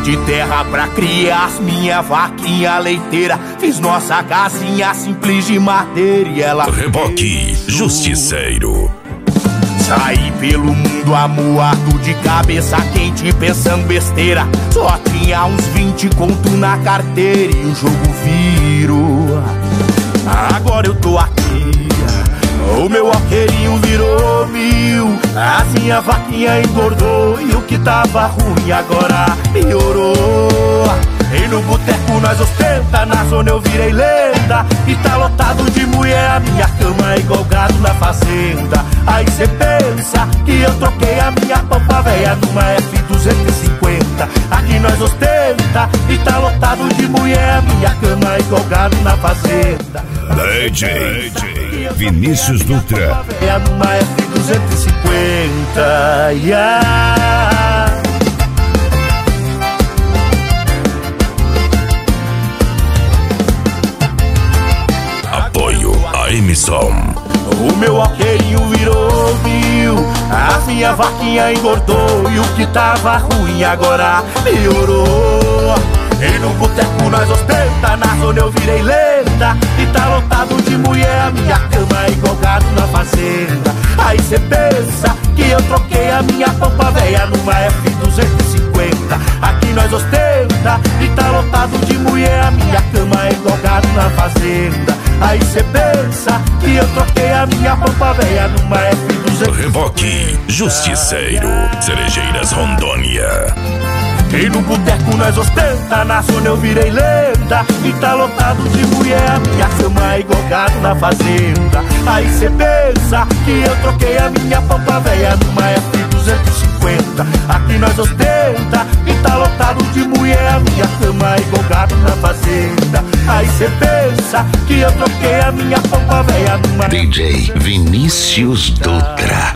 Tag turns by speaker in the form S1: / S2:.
S1: de terra pra criar as minha vaquinha leiteira. Fiz nossa casinha simples de madeira e ela
S2: Reboque Justiceiro.
S1: Saí pelo mundo amuado, de cabeça quente, pensando besteira. Só tinha uns 20 conto na carteira e o jogo virou. Agora eu tô aqui, o meu alqueirinho virou 1000. A minha vaquinha engordou e o que tava ruim agora piorou. E no boteco nós ostenta, na zona eu virei lenda. E tá lotado de mulher, a minha cama é igual gado na fazenda. Aí cê pensa que eu troquei a minha pampa véia numa F250. Aqui nós ostenta e tá lotado de mulher, a minha cama é igual gado na fazenda.
S2: DJ Vinícius Dutra.
S1: É numa F250, yeah.
S2: Apoio a emissão.
S1: O meu alqueirinho virou 1000. A minha vaquinha engordou e o que tava ruim agora piorou. E no boteco nós ostenta, na zona eu virei lenda. E tá lotado de mulher, a minha cama é igual gado na fazenda. Aí cê pensa que eu troquei a minha pampa véia numa F250. Aqui nós ostenta e tá lotado de mulher, a minha cama é igual gado na fazenda. Aí cê pensa que eu troquei a minha pampa véia numa F250.
S2: Reboque Justiceiro, Cerejeiras, Rondônia.
S1: E no boteco nós ostenta, na zona eu virei lenda. E tá lotado de mulher, a minha cama é igual gado na fazenda. Aí cê pensa que eu troquei a minha pampa véia numa F250. Aqui nós ostenta e tá lotado de mulher, a minha cama é igual gado na fazenda. Aí cê pensa que eu troquei a minha pampa véia numa
S3: DJ Vinícius Dutra.